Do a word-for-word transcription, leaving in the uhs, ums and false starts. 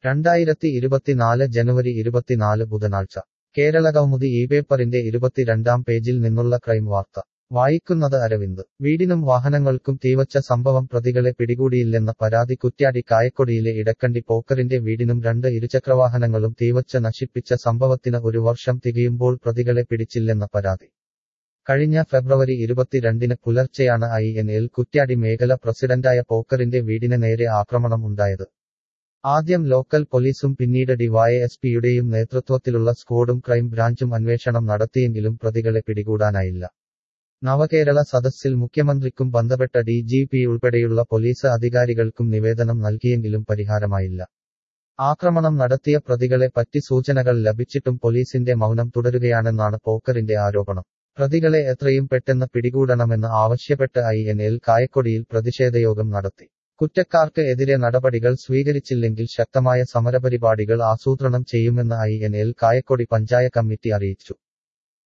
രണ്ടായിരത്തി ഇരുപത്തിനാല് ജനുവരി ഇരുപത്തിനാല് ബുധനാഴ്ച കേരളകൗമുദി ഈ പേപ്പറിന്റെ ഇരുപത്തിരണ്ടാം പേജിൽ നിന്നുള്ള ക്രൈം വാർത്ത വായിക്കുന്നത് അരവിന്ദ് വീടിനും വാഹനങ്ങൾക്കും തീവച്ച സംഭവം പ്രതികളെ പിടികൂടിയില്ലെന്ന പരാതി കുറ്റ്യാടി കായക്കൊടിയിലെ ഇടക്കണ്ടി പോക്കറിന്റെ വീടിനും രണ്ട് ഇരുചക്രവാഹനങ്ങളും തീവച്ച് നശിപ്പിച്ച സംഭവത്തിന് ഒരു വർഷം തികയുമ്പോൾ പ്രതികളെ പിടിച്ചില്ലെന്ന പരാതി കഴിഞ്ഞ ഫെബ്രുവരി ഇരുപത്തിരണ്ടിന് പുലർച്ചെയാണ് ഐ എൻ എൽ കുറ്റ്യാടി മേഖല പ്രസിഡന്റായ പോക്കറിന്റെ വീടിന് നേരെ ആക്രമണം ഉണ്ടായത് ആദ്യം ലോക്കൽ പോലീസും പിന്നീട് ഡിവൈഎസ്പിയുടെയും നേതൃത്വത്തിലുള്ള സ്ക്വാഡും ക്രൈം ബ്രാഞ്ചും അന്വേഷണം നടത്തിയെങ്കിലും പ്രതികളെ പിടികൂടാനായില്ല നവകേരള സദസ്സിൽ മുഖ്യമന്ത്രിക്കും ബന്ധപ്പെട്ട ഡി ജി പി ഉൾപ്പെടെയുള്ള പോലീസ് അധികാരികൾക്കും നിവേദനം നൽകിയെങ്കിലും പരിഹാരമായില്ല ആക്രമണം നടത്തിയ പ്രതികളെ പറ്റി സൂചനകൾ ലഭിച്ചിട്ടും പോലീസിന്റെ മൗനം തുടരുകയാണെന്നാണ് പോക്കറിന്റെ ആരോപണം പ്രതികളെ എത്രയും പെട്ടെന്ന് പിടികൂടണമെന്ന് ആവശ്യപ്പെട്ട് ഐ എൻ എൽ കായക്കൊടിയിൽ പ്രതിഷേധയോഗം നടത്തി കുറ്റക്കാർക്ക് എതിരെ നടപടികൾ സ്വീകരിച്ചില്ലെങ്കിൽ ശക്തമായ സമരപരിപാടികൾ ആസൂത്രണം ചെയ്യുമെന്ന് I N L Kayakkodi panchayat committee അറിയിച്ചു